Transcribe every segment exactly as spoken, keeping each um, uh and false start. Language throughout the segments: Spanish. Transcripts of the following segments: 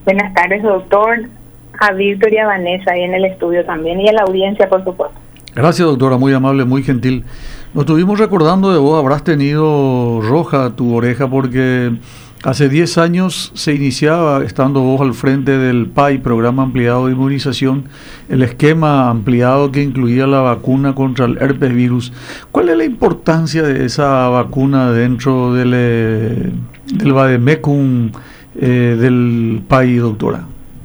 Buenas tardes, doctor. A Víctor y a Vanessa ahí en el estudio también y a la audiencia, por supuesto. Gracias, doctora, muy amable, muy gentil. Nos estuvimos recordando de vos, habrás tenido roja tu oreja porque hace diez años se iniciaba, estando vos al frente del P A I, Programa Ampliado de Inmunización, el esquema ampliado que incluía la vacuna contra el herpes virus. ¿Cuál es la importancia de esa vacuna dentro del, eh, del Vademecum eh, del P A I, doctora?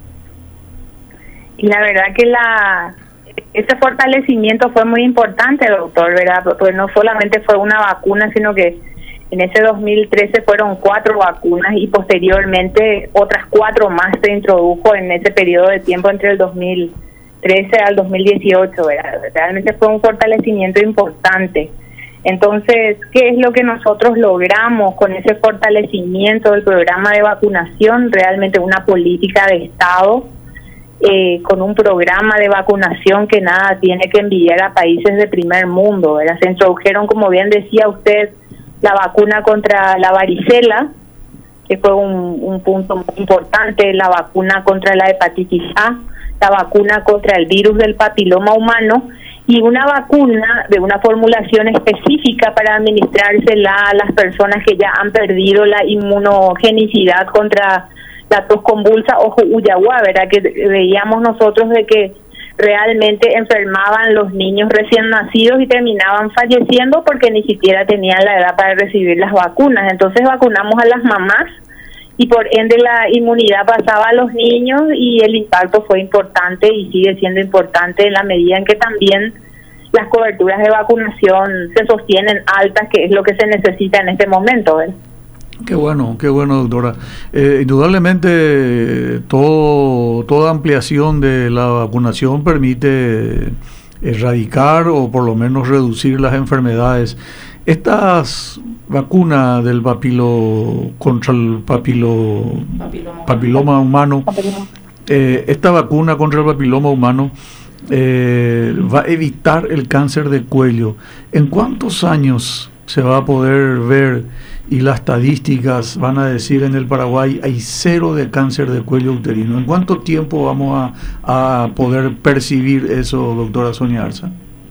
Y la verdad que la ese fortalecimiento fue muy importante, doctor, ¿verdad? Pues no solamente fue una vacuna, sino que en ese dos mil trece fueron cuatro vacunas y posteriormente otras cuatro más se introdujo en ese periodo de tiempo entre el dos mil trece al dos mil dieciocho, ¿verdad? Realmente fue un fortalecimiento importante. Entonces, ¿qué es lo que nosotros logramos con ese fortalecimiento del programa de vacunación? Realmente una política de Estado eh, con un programa de vacunación que nada tiene que envidiar a países de primer mundo, ¿verdad? Se introdujeron, como bien decía usted, la vacuna contra la varicela, que fue un, un punto muy importante, la vacuna contra la hepatitis A, la vacuna contra el virus del papiloma humano y una vacuna de una formulación específica para administrársela a las personas que ya han perdido la inmunogenicidad contra la tos convulsa o Uyaguá, ¿verdad? Que veíamos nosotros de que realmente enfermaban los niños recién nacidos y terminaban falleciendo porque ni siquiera tenían la edad para recibir las vacunas. Entonces vacunamos a las mamás y por ende la inmunidad pasaba a los niños y el impacto fue importante y sigue siendo importante en la medida en que también las coberturas de vacunación se sostienen altas, que es lo que se necesita en este momento, ¿ves? Qué bueno, qué bueno, doctora. Eh, indudablemente todo, toda ampliación de la vacunación permite erradicar o por lo menos reducir las enfermedades. Estas vacunas del papilo contra el papilo papiloma, papiloma humano, eh, esta vacuna contra el papiloma humano eh, va a evitar el cáncer de cuello. ¿En cuántos años se va a poder ver y las estadísticas van a decir en el Paraguay hay cero de cáncer de cuello uterino? ¿En cuánto tiempo vamos a, a poder percibir eso, doctora Sonia Arza?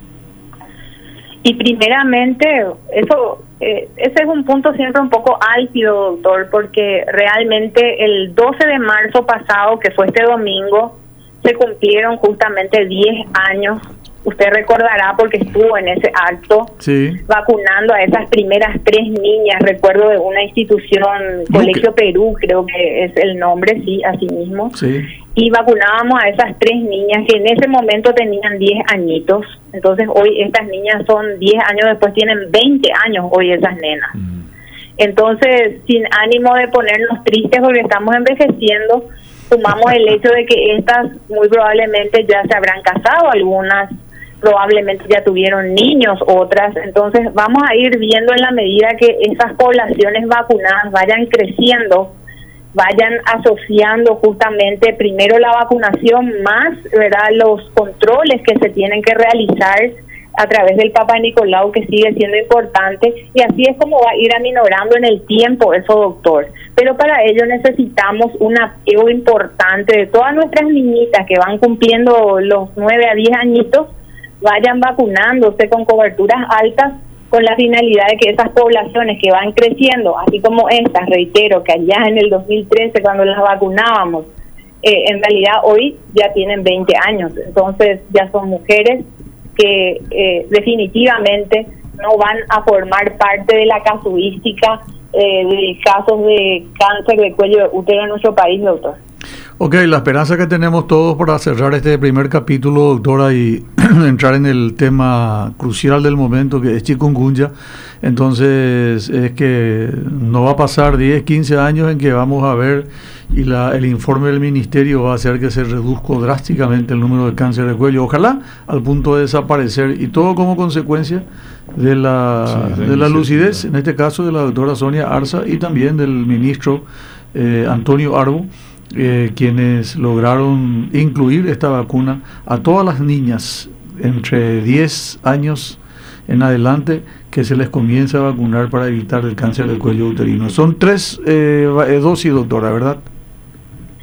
Y primeramente, eso eh, ese es un punto siempre un poco álgido, doctor, porque realmente el doce de marzo pasado, que fue este domingo, se cumplieron justamente diez años. Usted recordará porque estuvo en ese acto, sí, vacunando a esas primeras tres niñas, recuerdo de una institución, no, Colegio que... Perú, creo que es el nombre, sí, así mismo. Sí. Y vacunábamos a esas tres niñas que en ese momento tenían diez añitos. Entonces hoy estas niñas son diez años después, tienen veinte años hoy esas nenas. Mm. Entonces, sin ánimo de ponernos tristes porque estamos envejeciendo, sumamos el hecho de que estas muy probablemente ya se habrán casado, algunas probablemente ya tuvieron niños, otras. Entonces vamos a ir viendo en la medida que esas poblaciones vacunadas vayan creciendo, vayan asociando justamente primero la vacunación más, ¿verdad?, los controles que se tienen que realizar a través del Papa Nicolau, que sigue siendo importante, y así es como va a ir aminorando en el tiempo eso, doctor. Pero para ello necesitamos un apego importante de todas nuestras niñitas que van cumpliendo los nueve a diez añitos, vayan vacunándose con coberturas altas, con la finalidad de que esas poblaciones que van creciendo, así como estas, reitero, que allá en el dos mil trece cuando las vacunábamos, eh, en realidad hoy ya tienen veinte años, entonces ya son mujeres que eh, definitivamente no van a formar parte de la casuística eh, de casos de cáncer de cuello de útero en nuestro país, doctor. Ok, la esperanza que tenemos todos para cerrar este primer capítulo, doctora, y entrar en el tema crucial del momento, que es chikungunya. Entonces, es que no va a pasar diez, quince años en que vamos a ver, y la, el informe del ministerio va a hacer que se reduzca drásticamente el número de cáncer de cuello, ojalá al punto de desaparecer, y todo como consecuencia de la, sí, de la lucidez, en este caso de la doctora Sonia Arza y también del ministro eh, Antonio Arbo, Eh, quienes lograron incluir esta vacuna a todas las niñas entre diez años en adelante, que se les comienza a vacunar para evitar el cáncer del cuello uterino. Son tres eh, dosis, doctora, ¿verdad?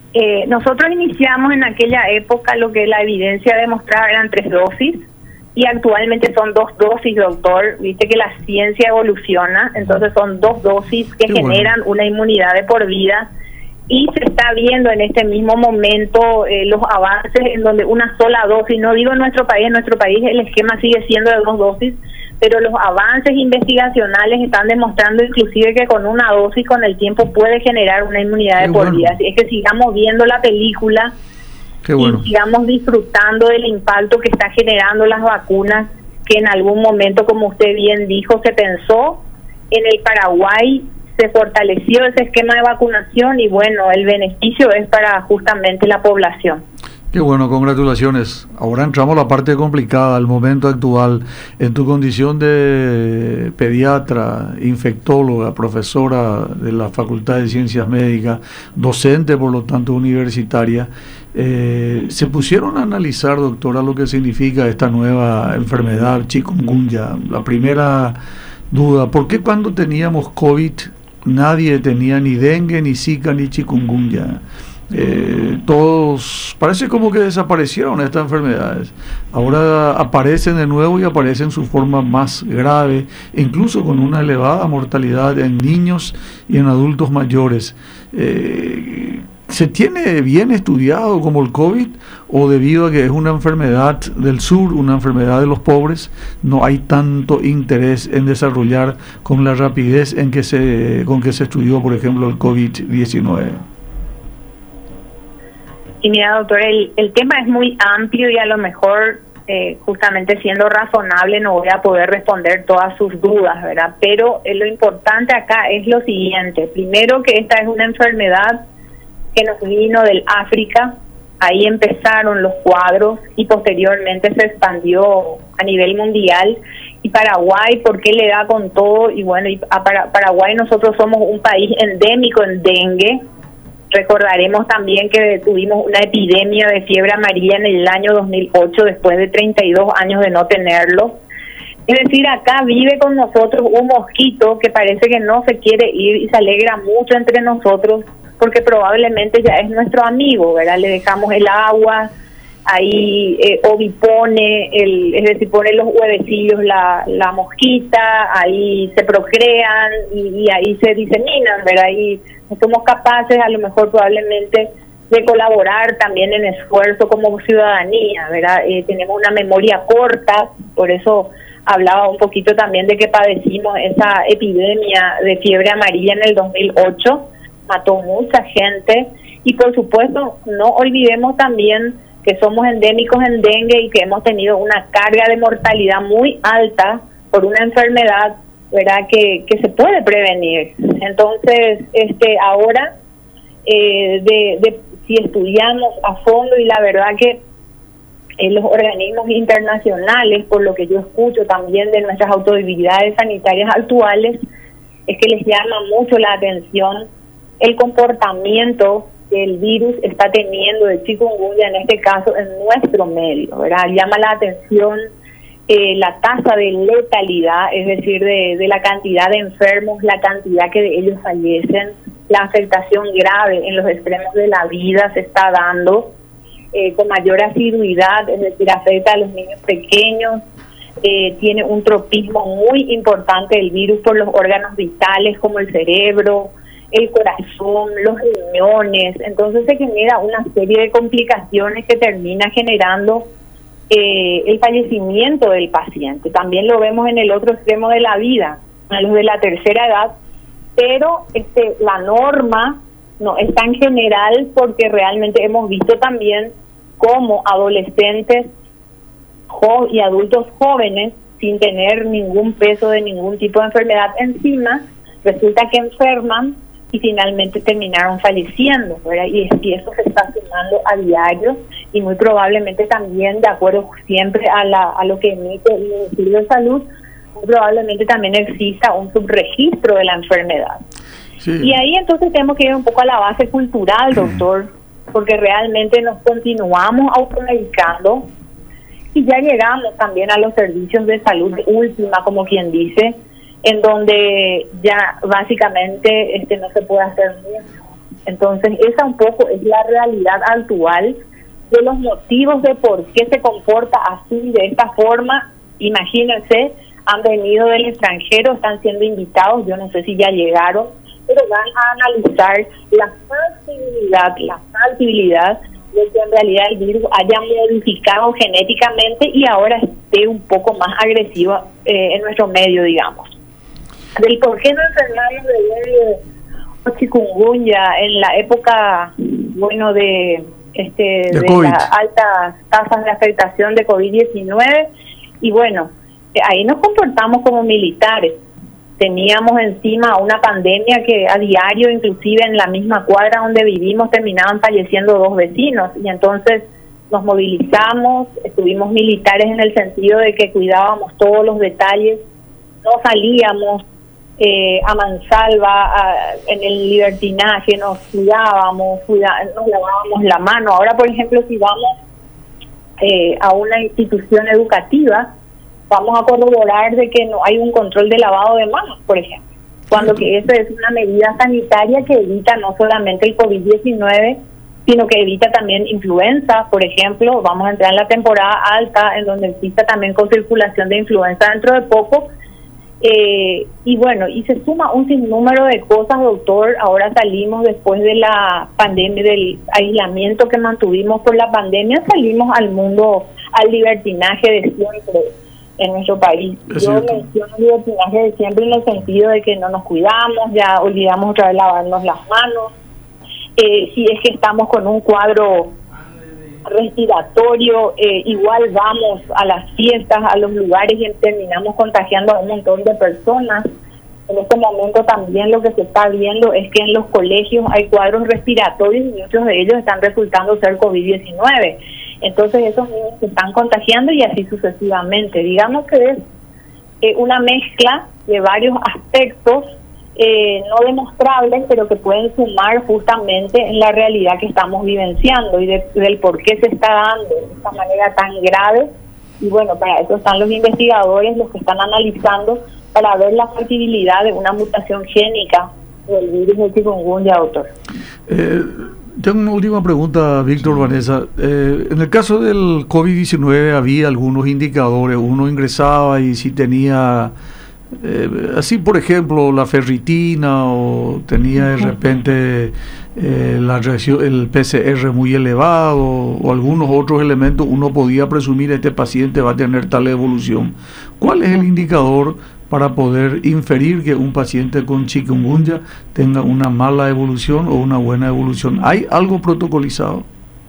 Eh, nosotros iniciamos en aquella época lo que la evidencia demostraba eran tres dosis y actualmente son dos dosis, doctor. Viste que la ciencia evoluciona, entonces son dos dosis que Qué generan bueno. una inmunidad de por vida y se está viendo en este mismo momento eh, los avances en donde una sola dosis, no digo en nuestro país, en nuestro país el esquema sigue siendo de dos dosis, pero los avances investigacionales están demostrando inclusive que con una dosis con el tiempo puede generar una inmunidad Qué de por bueno. vida. Así es que sigamos viendo la película Qué bueno. y sigamos disfrutando del impacto que está generando las vacunas, que en algún momento, como usted bien dijo, se pensó en el Paraguay, se fortaleció ese esquema de vacunación y bueno, el beneficio es para justamente la población. Qué bueno, congratulaciones. Ahora entramos a la parte complicada, el momento actual. En tu condición de pediatra, infectóloga, profesora de la Facultad de Ciencias Médicas, docente, por lo tanto, universitaria, eh, ¿se pusieron a analizar, doctora, lo que significa esta nueva enfermedad, chikungunya? La primera duda, ¿por qué cuando teníamos COVID nadie tenía ni dengue, ni zika, ni chikungunya? Eh, todos, parece como que desaparecieron estas enfermedades, ahora aparecen de nuevo y aparecen en su forma más grave, incluso con una elevada mortalidad en niños y en adultos mayores. Eh, ¿se tiene bien estudiado como el COVID o debido a que es una enfermedad del sur, una enfermedad de los pobres, no hay tanto interés en desarrollar con la rapidez en que se, con que se estudió, por ejemplo, el COVID diecinueve? Y mira, doctor, el, el tema es muy amplio y a lo mejor, eh, justamente siendo razonable, no voy a poder responder todas sus dudas, ¿verdad? Pero eh, lo importante acá es lo siguiente. Primero, que esta es una enfermedad que nos vino del África, ahí empezaron los cuadros y posteriormente se expandió a nivel mundial. Y Paraguay, ¿por qué le da con todo? Y bueno, y a para, Paraguay nosotros somos un país endémico en dengue. Recordaremos también que tuvimos una epidemia de fiebre amarilla en el año dos mil ocho, después de treinta y dos años de no tenerlo. Es decir, acá vive con nosotros un mosquito que parece que no se quiere ir y se alegra mucho entre nosotros porque probablemente ya es nuestro amigo, ¿verdad? Le dejamos el agua, ahí eh, ovipone, el, es decir, pone los huevecillos la, la mosquita, ahí se procrean y, y ahí se diseminan, ¿verdad? Y somos capaces, a lo mejor probablemente, de colaborar también en esfuerzo como ciudadanía, ¿verdad? Eh, tenemos una memoria corta, por eso hablaba un poquito también de que padecimos esa epidemia de fiebre amarilla en el dos mil ocho, mató mucha gente, y por supuesto no olvidemos también que somos endémicos en dengue y que hemos tenido una carga de mortalidad muy alta por una enfermedad, ¿verdad?, que, que se puede prevenir. Entonces, este ahora, eh, de, de si estudiamos a fondo, y la verdad que eh, los organismos internacionales, por lo que yo escucho también de nuestras autoridades sanitarias actuales, es que les llama mucho la atención el comportamiento que el virus está teniendo de chikungunya, en este caso en nuestro medio, ¿verdad? Llama la atención eh, la tasa de letalidad, es decir, de, de la cantidad de enfermos, la cantidad que de ellos fallecen, la afectación grave en los extremos de la vida se está dando eh, con mayor asiduidad, es decir, afecta a los niños pequeños, eh, tiene un tropismo muy importante el virus por los órganos vitales como el cerebro, el corazón, los riñones. Entonces se genera una serie de complicaciones que termina generando eh, el fallecimiento del paciente. También lo vemos en el otro extremo de la vida, a los de la tercera edad, pero este la norma no es tan general, porque realmente hemos visto también cómo adolescentes jo- y adultos jóvenes sin tener ningún peso de ningún tipo de enfermedad encima, resulta que enferman y finalmente terminaron falleciendo, ¿verdad? Y, y eso se está sumando a diario, y muy probablemente también, de acuerdo siempre a, la, a lo que emite el Ministerio de Salud, muy probablemente también exista un subregistro de la enfermedad. Sí. Y ahí entonces tenemos que ir un poco a la base cultural, doctor, porque realmente nos continuamos automedicando y ya llegamos también a los servicios de salud de última, como quien dice, en donde ya básicamente este no se puede hacer mucho Entonces, esa un poco es la realidad actual de los motivos de por qué se comporta así, de esta forma. Imagínense, han venido del extranjero, están siendo invitados, yo no sé si ya llegaron, pero van a analizar la factibilidad, la factibilidad de que en realidad el virus haya modificado genéticamente y ahora esté un poco más agresivo eh, en nuestro medio, digamos. Del por qué no enfermamos de, de chikungunya en la época, bueno, de este de, de las altas tasas de afectación de COVID diecinueve, y bueno, ahí nos comportamos como militares. Teníamos encima una pandemia que a diario, inclusive en la misma cuadra donde vivimos, terminaban falleciendo dos vecinos, y entonces nos movilizamos, estuvimos militares en el sentido de que cuidábamos todos los detalles, no salíamos eh, a mansalva, a, en el libertinaje, nos cuidábamos, cuida, nos lavábamos la mano. Ahora, por ejemplo, si vamos eh, a una institución educativa, vamos a corroborar de que no hay un control de lavado de manos, por ejemplo, cuando que eso es una medida sanitaria que evita no solamente el COVID diecinueve, sino que evita también influenza, por ejemplo. Vamos a entrar en la temporada alta, en donde existe también con circulación de influenza dentro de poco, eh, y bueno, y se suma un sinnúmero de cosas, doctor. Ahora salimos después de la pandemia, del aislamiento que mantuvimos por la pandemia, salimos al mundo, al libertinaje de siempre en nuestro país. Es Yo cierto. menciono el libertinaje de siempre en el sentido de que no nos cuidamos, ya olvidamos otra vez lavarnos las manos. Eh, si es que estamos con un cuadro respiratorio, eh, igual vamos a las fiestas, a los lugares, y terminamos contagiando a un montón de personas. En este momento también lo que se está viendo es que en los colegios hay cuadros respiratorios y muchos de ellos están resultando ser COVID diecinueve. Entonces esos niños se están contagiando y así sucesivamente. Digamos que es eh, una mezcla de varios aspectos eh, no demostrables, pero que pueden sumar justamente en la realidad que estamos vivenciando y de, del por qué se está dando de esta manera tan grave. Y bueno, para eso están los investigadores, los que están analizando para ver la factibilidad de una mutación génica del virus de chikungunya, doctor. Eh, tengo una última pregunta, Víctor, Vanessa. Eh, en el caso del COVID diecinueve había algunos indicadores. Uno ingresaba y si tenía, eh, así por ejemplo, la ferritina, o tenía de repente eh, la reacción, el P C R muy elevado, o algunos otros elementos, uno podía presumir este paciente va a tener tal evolución. ¿Cuál es el indicador para poder inferir que un paciente con chikungunya tenga una mala evolución o una buena evolución? ¿Hay algo protocolizado?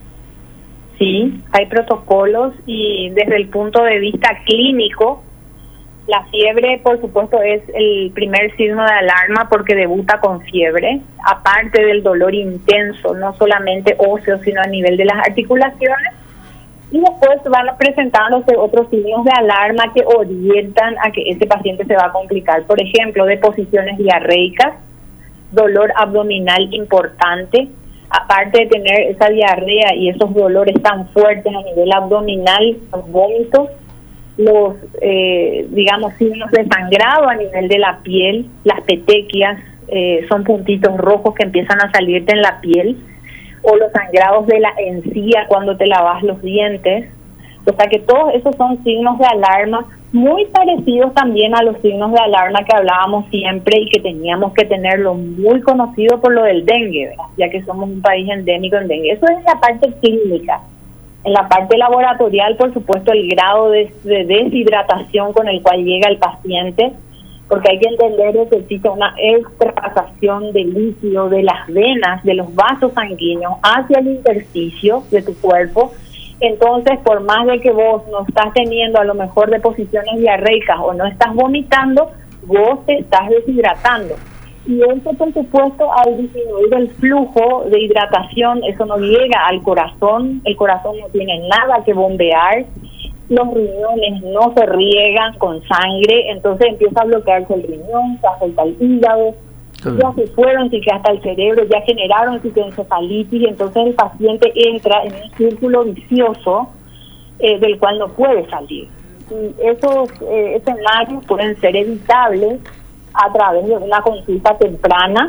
Sí, hay protocolos, y desde el punto de vista clínico, la fiebre, por supuesto, es el primer signo de alarma porque debuta con fiebre, aparte del dolor intenso, no solamente óseo, sino a nivel de las articulaciones. Y después van presentándose otros signos de alarma que orientan a que ese paciente se va a complicar. Por ejemplo, deposiciones diarreicas, dolor abdominal importante. Aparte de tener esa diarrea y esos dolores tan fuertes a nivel abdominal, los vómitos, los, eh, digamos, signos de sangrado a nivel de la piel, las petequias, eh, son puntitos rojos que empiezan a salirte en la piel, o los sangrados de la encía cuando te lavas los dientes. O sea que todos esos son signos de alarma muy parecidos también a los signos de alarma que hablábamos siempre y que teníamos que tenerlo muy conocido por lo del dengue, ¿verdad? Ya que somos un país endémico en dengue. Eso es en la parte clínica. En la parte laboratorial, por supuesto, el grado de, de deshidratación con el cual llega el paciente, porque hay que entender que existe una extravasación de líquido de las venas, de los vasos sanguíneos hacia el intersticio de tu cuerpo. Entonces, por más de que vos no estás teniendo a lo mejor deposiciones diarreicas o no estás vomitando, vos te estás deshidratando. Y eso, por supuesto, al disminuir el flujo de hidratación, eso no llega al corazón, el corazón no tiene nada que bombear, los riñones no se riegan con sangre, entonces empieza a bloquearse el riñón, se afecta el hígado, ya se fueron, sí que hasta el cerebro, ya generaron citoencefalitis, y entonces el paciente entra en un círculo vicioso eh, del cual no puede salir. Y esos eh, escenarios pueden ser evitables a través de una consulta temprana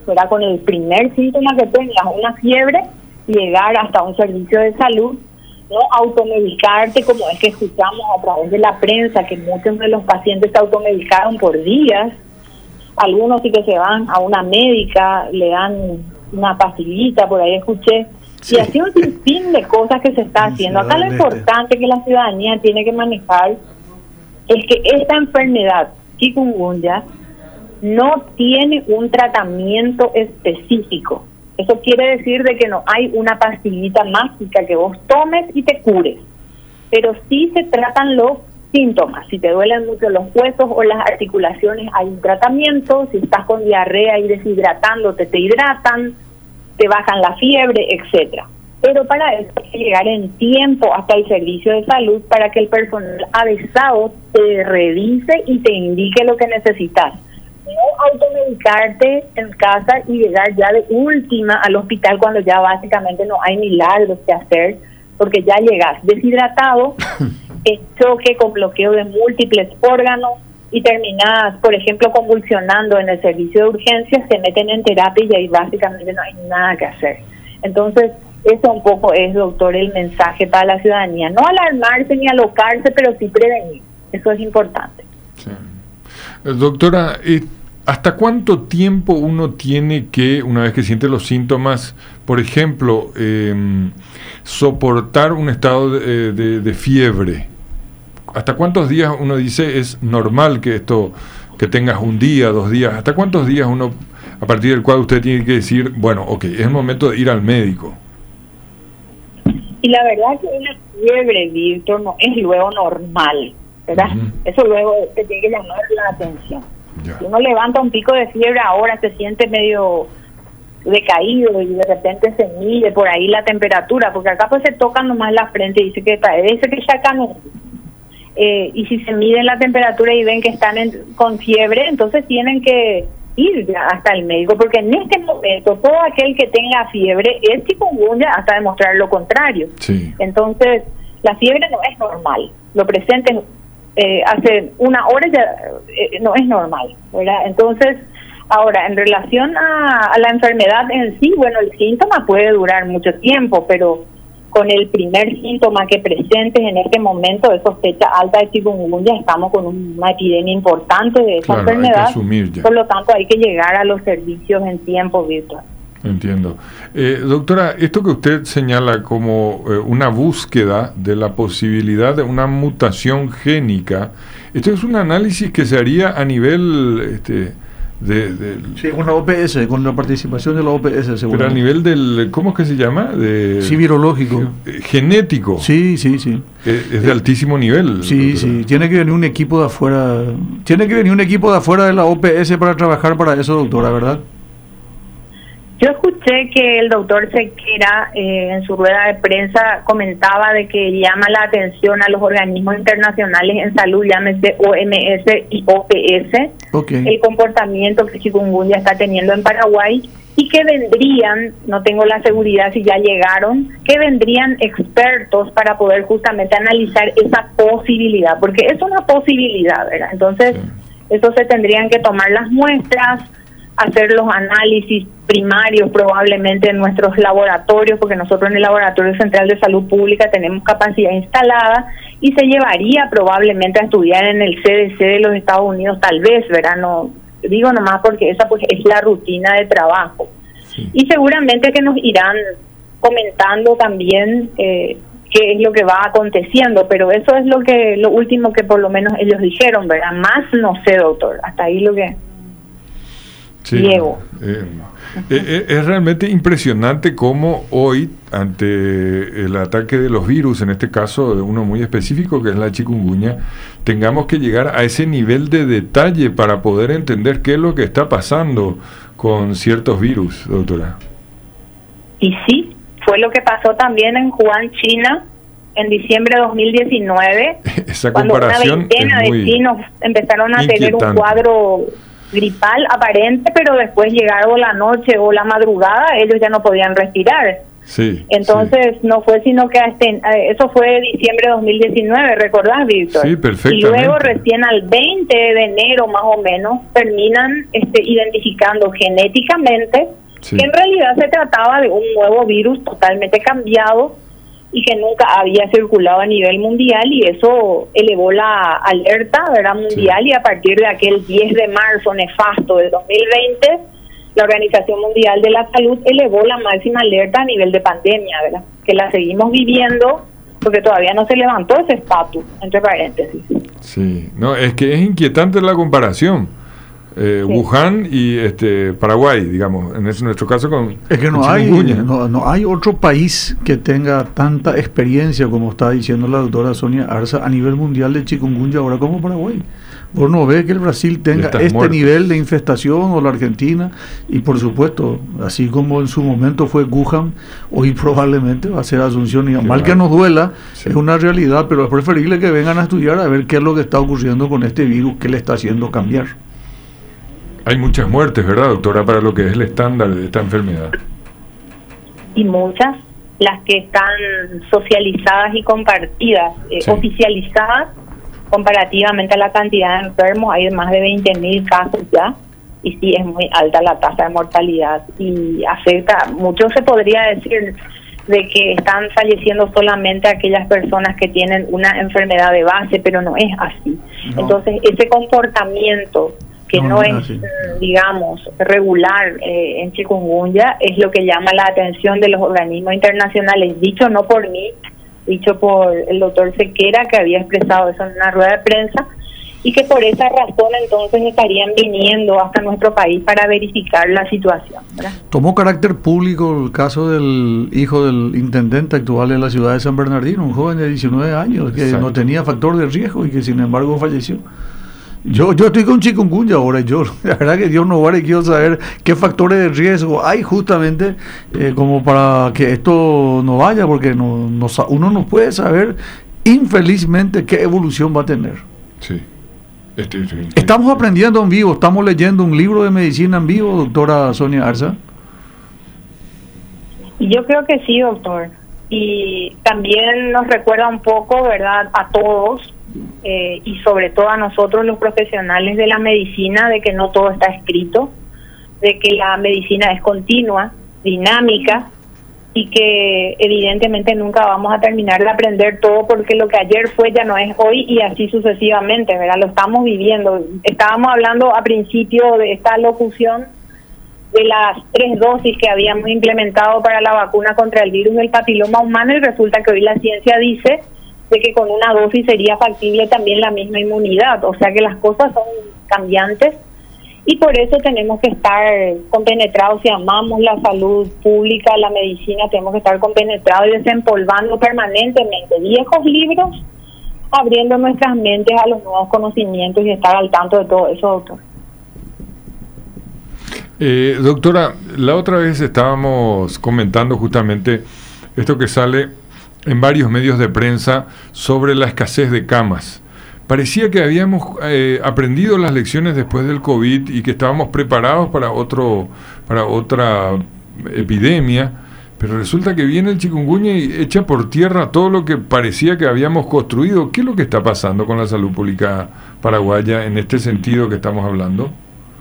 era con el primer síntoma que tengas, una fiebre, llegar hasta un servicio de salud, no automedicarte como es que escuchamos a través de la prensa, que muchos de los pacientes se automedicaron por días, algunos sí que se van a una médica, le dan una pastillita, por ahí escuché, sí. Y así un sinfín de cosas que se está haciendo. Acá lo importante que la ciudadanía tiene que manejar es que esta enfermedad, chikungunya, no tiene un tratamiento específico. Eso quiere decir de que no hay una pastillita mágica que vos tomes y te cures, pero sí se tratan los síntomas. Si te duelen mucho los huesos o las articulaciones, hay un tratamiento. Si estás con diarrea y deshidratándote, te hidratan, te bajan la fiebre, etcétera. Pero para eso hay que llegar en tiempo hasta el servicio de salud para que el personal avisado te revise y te indique lo que necesitas. No automedicarte en casa y llegar ya de última al hospital cuando ya básicamente no hay milagros que hacer, porque ya llegas deshidratado, en choque con bloqueo de múltiples órganos y terminas, por ejemplo, convulsionando en el servicio de urgencias, se meten en terapia y ahí básicamente no hay nada que hacer. Entonces, eso un poco es, doctor, el mensaje para la ciudadanía. No alarmarse ni alocarse, pero sí prevenir. Eso es importante. Sí. Doctora, ¿hasta cuánto tiempo uno tiene que, una vez que siente los síntomas, por ejemplo, eh, soportar un estado de, de, de fiebre? ¿Hasta cuántos días uno dice es normal que esto, que tengas un día, dos días? ¿Hasta cuántos días uno, a partir del cual usted tiene que decir, bueno, ok, es el momento de ir al médico? Y la verdad que una fiebre, Víctor, no es luego normal, ¿verdad? Uh-huh. Eso luego te tiene que llamar la atención. Ya. Si uno levanta un pico de fiebre ahora, se siente medio decaído y de repente se mide por ahí la temperatura, porque acá pues se tocan nomás la frente y dice que parece que ya acá no. Eh, y si se miden la temperatura y ven que están en, con fiebre, entonces tienen que ir ya hasta el médico, porque en este momento todo aquel que tenga fiebre es chikungunya hasta demostrar lo contrario. Sí. Entonces la fiebre no es normal, lo presenten eh, hace una hora ya eh, no es normal, ¿verdad? Entonces ahora en relación a, a la enfermedad en sí, bueno, el síntoma puede durar mucho tiempo, pero con el primer síntoma que presentes en este momento de sospecha alta de chikungunya, estamos con una epidemia importante de esa claro, enfermedad, ya. Por lo tanto hay que llegar a los servicios en tiempo virtual. Entiendo. Eh, doctora, esto que usted señala como eh, una búsqueda de la posibilidad de una mutación génica, esto es un análisis que se haría a nivel... este De, de, sí, con la O P S, con la participación de la O P S, pero a nivel del, ¿cómo es que se llama? De, sí, virológico. Genético. Sí, sí, sí. Es, es de altísimo nivel. Sí, doctora. Sí. Tiene que venir un equipo de afuera. Tiene que venir un equipo de afuera de la O P S para trabajar para eso, doctora, ¿verdad? Yo escuché que el doctor Sequera eh, en su rueda de prensa comentaba de que llama la atención a los organismos internacionales en salud, llámese O M S y O P S, okay. El comportamiento que chikungunya está teniendo en Paraguay, y que vendrían, no tengo la seguridad si ya llegaron, que vendrían expertos para poder justamente analizar esa posibilidad, porque es una posibilidad, ¿verdad? Entonces, sí. Eso se tendrían que tomar las muestras, hacer los análisis primarios probablemente en nuestros laboratorios, porque nosotros en el Laboratorio Central de Salud Pública tenemos capacidad instalada, y se llevaría probablemente a estudiar en el C D C de los Estados Unidos, tal vez, ¿verdad? No, digo nomás porque esa pues es la rutina de trabajo. Sí. Y seguramente que nos irán comentando también eh, qué es lo que va aconteciendo, pero eso es lo que lo último que por lo menos ellos dijeron, ¿verdad? Más no sé, doctor, hasta ahí lo que... Sí, Diego. Eh, eh, es realmente impresionante cómo hoy, ante el ataque de los virus, en este caso de uno muy específico que es la chikungunya, tengamos que llegar a ese nivel de detalle para poder entender qué es lo que está pasando con ciertos virus, doctora. Y sí, fue lo que pasó también en Wuhan, China, en diciembre de dos mil diecinueve, Esa cuando una comparación veintena de chinos empezaron a inquietante. tener un cuadro gripal aparente, pero después llegaron la noche o la madrugada, ellos ya no podían respirar. Sí, Entonces sí. no fue sino que hasta, eso fue diciembre de dos mil diecinueve, ¿recordás, Víctor? Sí, perfectamente. Y luego recién al veinte de enero más o menos terminan este, identificando genéticamente sí. que en realidad se trataba de un nuevo virus totalmente cambiado y que nunca había circulado a nivel mundial, y eso elevó la alerta, ¿verdad?, mundial, sí. y a partir de aquel diez de marzo nefasto del dos mil veinte, la Organización Mundial de la Salud elevó la máxima alerta a nivel de pandemia, ¿verdad?, que la seguimos viviendo porque todavía no se levantó ese estatus, entre paréntesis. Sí, no, es que es inquietante la comparación. Eh, sí. Wuhan y este Paraguay, digamos, en ese, nuestro caso con es que no hay no, no hay otro país que tenga tanta experiencia como está diciendo la doctora Sonia Arza a nivel mundial de chikungunya ahora como Paraguay. Vos no ves que el Brasil tenga este muerto. nivel de infestación, o la Argentina, y por supuesto, así como en su momento fue Wuhan, hoy probablemente va a ser Asunción, y mal claro. que nos duela, sí. es una realidad, pero es preferible que vengan a estudiar a ver qué es lo que está ocurriendo con este virus, qué le está haciendo cambiar. Hay muchas muertes, ¿verdad, doctora, para lo que es el estándar de esta enfermedad? Y muchas, las que están socializadas y compartidas, eh, sí. oficializadas, comparativamente a la cantidad de enfermos, hay más de veinte mil casos ya, y sí es muy alta la tasa de mortalidad, y afecta, mucho se podría decir de que están falleciendo solamente aquellas personas que tienen una enfermedad de base, pero no es así. No. Entonces, ese comportamiento que no, no es, así. digamos, regular eh, en chikungunya, es lo que llama la atención de los organismos internacionales, dicho no por mí, dicho por el doctor Sequera, que había expresado eso en una rueda de prensa, y que por esa razón entonces estarían viniendo hasta nuestro país para verificar la situación, ¿verdad? Tomó carácter público el caso del hijo del intendente actual de la ciudad de San Bernardino, un joven de diecinueve años que Exacto. no tenía factor de riesgo y que sin embargo falleció. Yo yo estoy con chikungunya ahora, yo la verdad que Dios no vale, quiero saber qué factores de riesgo hay justamente eh, como para que esto no vaya, porque no, no, uno no puede saber infelizmente qué evolución va a tener. Sí. Este, este, este. Estamos aprendiendo en vivo, estamos leyendo un libro de medicina en vivo, doctora Sonia Arza. Yo creo que sí, doctor. Y también nos recuerda un poco, ¿verdad?, a todos, eh, y sobre todo a nosotros los profesionales de la medicina, de que no todo está escrito, de que la medicina es continua, dinámica, y que evidentemente nunca vamos a terminar de aprender todo, porque lo que ayer fue ya no es hoy, y así sucesivamente, ¿verdad? Lo estamos viviendo. Estábamos hablando a principio de esta locución de las tres dosis que habíamos implementado para la vacuna contra el virus del papiloma humano, y resulta que hoy la ciencia dice de que con una dosis sería factible también la misma inmunidad. O sea que las cosas son cambiantes, y por eso tenemos que estar compenetrados. Si amamos la salud pública, la medicina, tenemos que estar compenetrados y desempolvando permanentemente viejos libros, abriendo nuestras mentes a los nuevos conocimientos y estar al tanto de todo eso, doctor. Eh, doctora, la otra vez estábamos comentando justamente esto que sale en varios medios de prensa sobre la escasez de camas. Parecía que habíamos eh, aprendido las lecciones después del COVID y que estábamos preparados para otro, para otra epidemia, pero resulta que viene el chikungunya y echa por tierra todo lo que parecía que habíamos construido. ¿Qué es lo que está pasando con la salud pública paraguaya en este sentido que estamos hablando?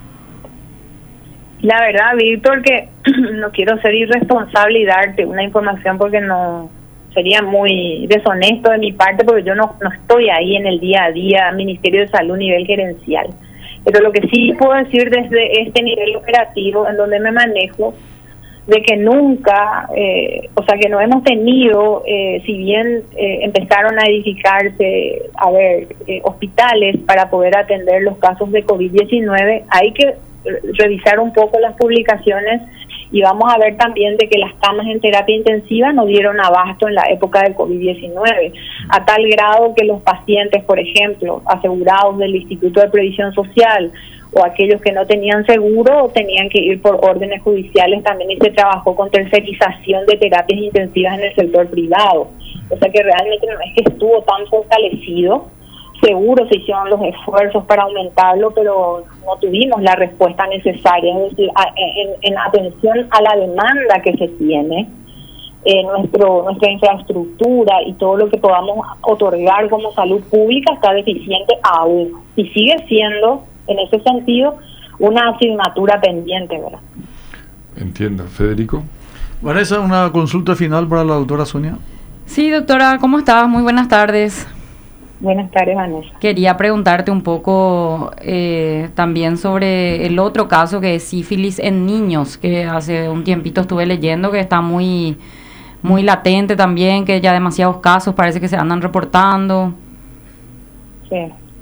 La verdad, Víctor, que no quiero ser irresponsable y darte una información porque no sería muy deshonesto de mi parte, porque yo no, no estoy ahí en el día a día, Ministerio de Salud nivel gerencial. Pero lo que sí puedo decir desde este nivel operativo en donde me manejo, de que nunca, eh, o sea que no hemos tenido, eh, si bien eh, empezaron a edificarse, a ver, eh, hospitales para poder atender los casos de COVID diecinueve, hay que revisar un poco las publicaciones y vamos a ver también de que las camas en terapia intensiva no dieron abasto en la época del COVID diecinueve, a tal grado que los pacientes, por ejemplo, asegurados del Instituto de Previsión Social o aquellos que no tenían seguro, tenían que ir por órdenes judiciales también, y se trabajó con tercerización de terapias intensivas en el sector privado. O sea que realmente no es que estuvo tan fortalecido. Seguro se hicieron los esfuerzos para aumentarlo, pero no tuvimos la respuesta necesaria. Es decir, a, en, en atención a la demanda que se tiene, eh, nuestro nuestra infraestructura y todo lo que podamos otorgar como salud pública está deficiente aún y sigue siendo en ese sentido una asignatura pendiente, ¿verdad? Entiendo. Federico. Vanessa, una consulta final para la doctora Sonia. Sí, doctora, ¿cómo estás? Muy buenas tardes. Buenas tardes, Vanessa. Quería preguntarte un poco eh, también sobre el otro caso que es sífilis en niños, que hace un tiempito estuve leyendo que está muy, muy latente también, que ya demasiados casos parece que se andan reportando. Sí.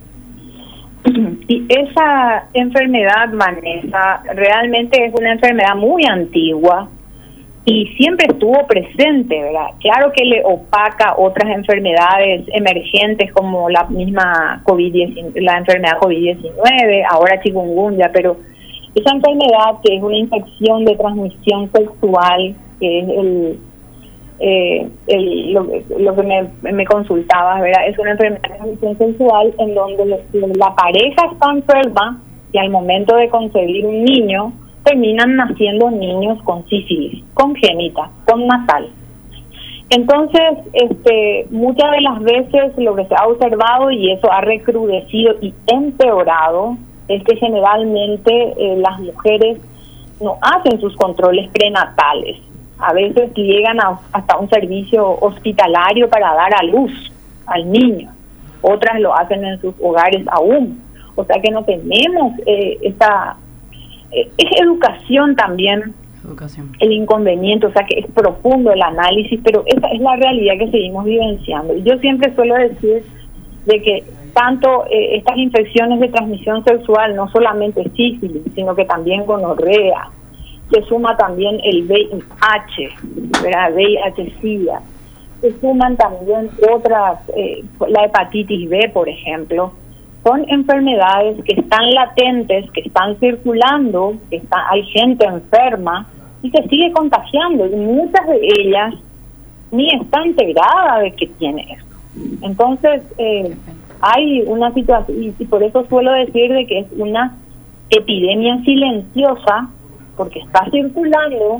Y esa enfermedad, Vanessa, realmente es una enfermedad muy antigua y siempre estuvo presente, ¿verdad? Claro que le opaca otras enfermedades emergentes como la misma COVID diecinueve, la enfermedad COVID diecinueve, ahora chikungunya, pero esa enfermedad que es una infección de transmisión sexual, que es el, eh, el lo, lo que me, me consultabas, ¿verdad? Es una enfermedad de transmisión sexual en donde la pareja está enferma y al momento de concebir un niño terminan naciendo niños con sífilis, congénita, con nasal. Entonces, este, muchas de las veces lo que se ha observado, y eso ha recrudecido y empeorado, es que generalmente eh, las mujeres no hacen sus controles prenatales. A veces llegan a, hasta un servicio hospitalario para dar a luz al niño. Otras lo hacen en sus hogares aún. O sea que no tenemos eh, esta... Es educación también, educación. El inconveniente, o sea que es profundo el análisis, pero esa es la realidad que seguimos vivenciando. Y yo siempre suelo decir de que tanto eh, estas infecciones de transmisión sexual, no solamente sífilis, sino que también gonorrea, se suma también el V I H, ¿verdad? V I H-Sida, se suman también otras, eh, la hepatitis B, por ejemplo. Son enfermedades que están latentes, que están circulando, que está, hay gente enferma y que sigue contagiando, y muchas de ellas ni está enterada de que tiene esto. Entonces, eh, hay una situación, y, y por eso suelo decir de que es una epidemia silenciosa, porque está circulando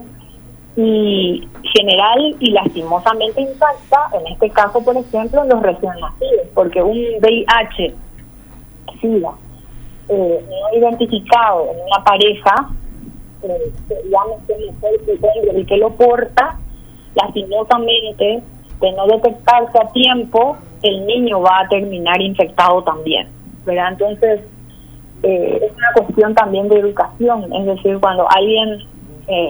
y general y lastimosamente impacta, en este caso, por ejemplo, los recién nacidos, porque un V I H SIDA eh, no identificado en una pareja, eh, llámese el que lo porta, lastimosamente, de no detectarse a tiempo, el niño va a terminar infectado también, ¿verdad? Entonces, eh, es una cuestión también de educación, es decir, cuando alguien eh,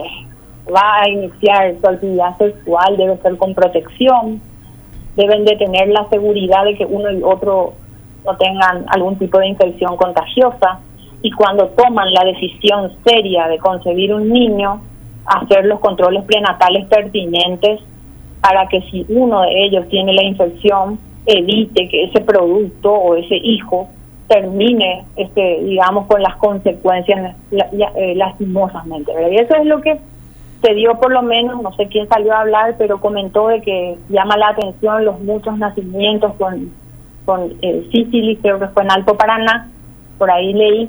va a iniciar su actividad sexual, debe ser con protección, deben de tener la seguridad de que uno y otro no tengan algún tipo de infección contagiosa, y cuando toman la decisión seria de concebir un niño, hacer los controles prenatales pertinentes para que si uno de ellos tiene la infección, evite que ese producto o ese hijo termine, este, digamos, con las consecuencias la, la, eh, lastimosamente, ¿verdad? Y eso es lo que se dio, por lo menos, no sé quién salió a hablar, pero comentó de que llama la atención los muchos nacimientos con con eh, sífilis, creo que fue en Alto Paraná, por ahí leí,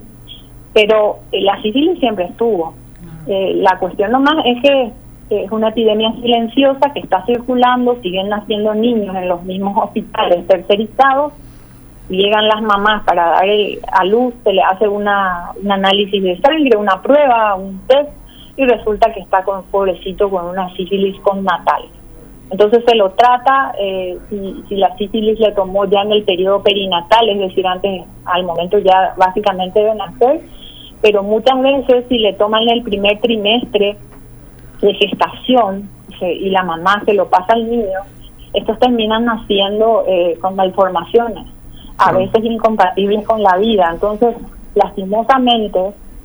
pero eh, la sífilis siempre estuvo. Eh, la cuestión nomás es que eh, es una epidemia silenciosa que está circulando, siguen naciendo niños en los mismos hospitales tercerizados, llegan las mamás para dar el, a luz, se le hace una un análisis de sangre, una prueba, un test, y resulta que está con pobrecito con una sífilis connatal. Entonces se lo trata, eh, si, si la sífilis le tomó ya en el periodo perinatal, es decir, antes, al momento ya básicamente de nacer, pero muchas veces si le toman en el primer trimestre de gestación se, y la mamá se lo pasa al niño, estos terminan naciendo eh, con malformaciones, a veces incompatibles con la vida. Entonces, lastimosamente,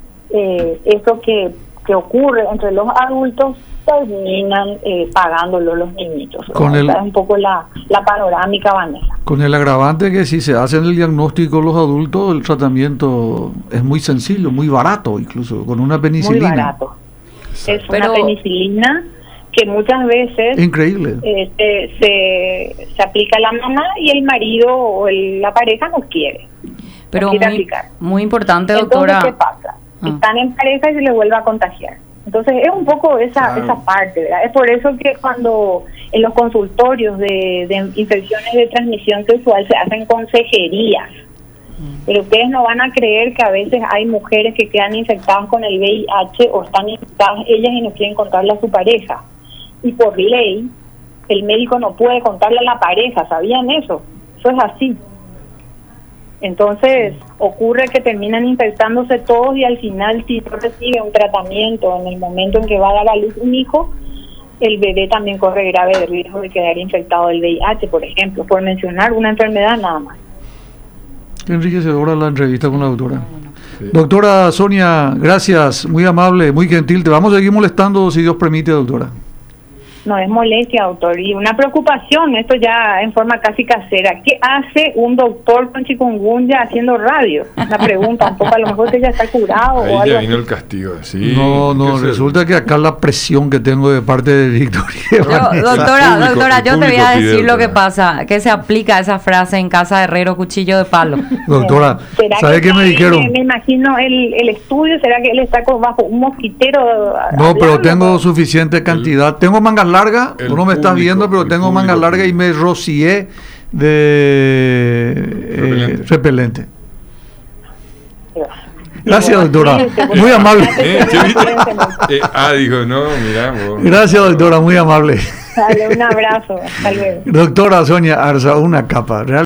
eh, eso que, que ocurre entre los adultos terminan eh, pagándolo los niñitos. Con el, es un poco la, la panorámica, Vanessa. Con el agravante que si se hacen el diagnóstico los adultos, el tratamiento es muy sencillo, muy barato, incluso con una penicilina. Muy barato. Es Pero, una penicilina que muchas veces increíble eh, se, se, se aplica a la mamá y el marido o el, la pareja no quiere. Pero no quiere muy, aplicar. muy importante, Entonces, doctora. ¿qué pasa? Ah. Están en pareja y se les vuelve a contagiar. Entonces es un poco esa Claro. esa parte, ¿verdad? Es por eso que cuando en los consultorios de, de infecciones de transmisión sexual se hacen consejerías, pero ustedes no van a creer que a veces hay mujeres que quedan infectadas con el V I H o están infectadas ellas y no quieren contarle a su pareja. Y por ley, el médico no puede contarle a la pareja, ¿sabían eso? Eso es así. Entonces, ocurre que terminan infectándose todos y al final, si no recibe un tratamiento en el momento en que va a dar a luz un hijo, el bebé también corre grave riesgo de quedar infectado del V I H, por ejemplo, por mencionar una enfermedad nada más. Qué enriquecedora la entrevista con la doctora. Sí. Doctora Sonia, gracias, muy amable, muy gentil. Te vamos a seguir molestando si Dios permite, doctora. No es molestia, doctor, y una preocupación, esto ya en forma casi casera. ¿Qué hace un doctor con chikungunya haciendo radio? Una pregunta, un poco, a lo mejor usted ya está curado Ahí o algo ya así. vino el castigo, sí. No, no, Entonces, resulta que acá la presión que tengo de parte de Victoria. Yo, Vanessa. doctora, El público- doctora, el yo te voy público a pide, decir lo que doctora. pasa, que se aplica esa frase en casa de herrero, cuchillo de palo. Doctora, ¿Será ¿sabe que qué me está- dijeron? Me, me imagino el, el estudio, ¿será que él está con- bajo un mosquitero? No, pero hablando? tengo suficiente cantidad. Tengo mangas largas, el tú no me estás público, viendo, pero el tengo mangas público largas y pide. me rocié de eh, Repelente. repelente. Dios. Gracias, Bueno, doctora. cuídense, Muy porque- amable. Eh, ¿qué viste? Cuídense mucho. Eh, ah, dijo, no, mira. vos. Gracias, doctora, muy amable. Dale, un abrazo. Hasta luego. Doctora Sonia Arza, una capa. Real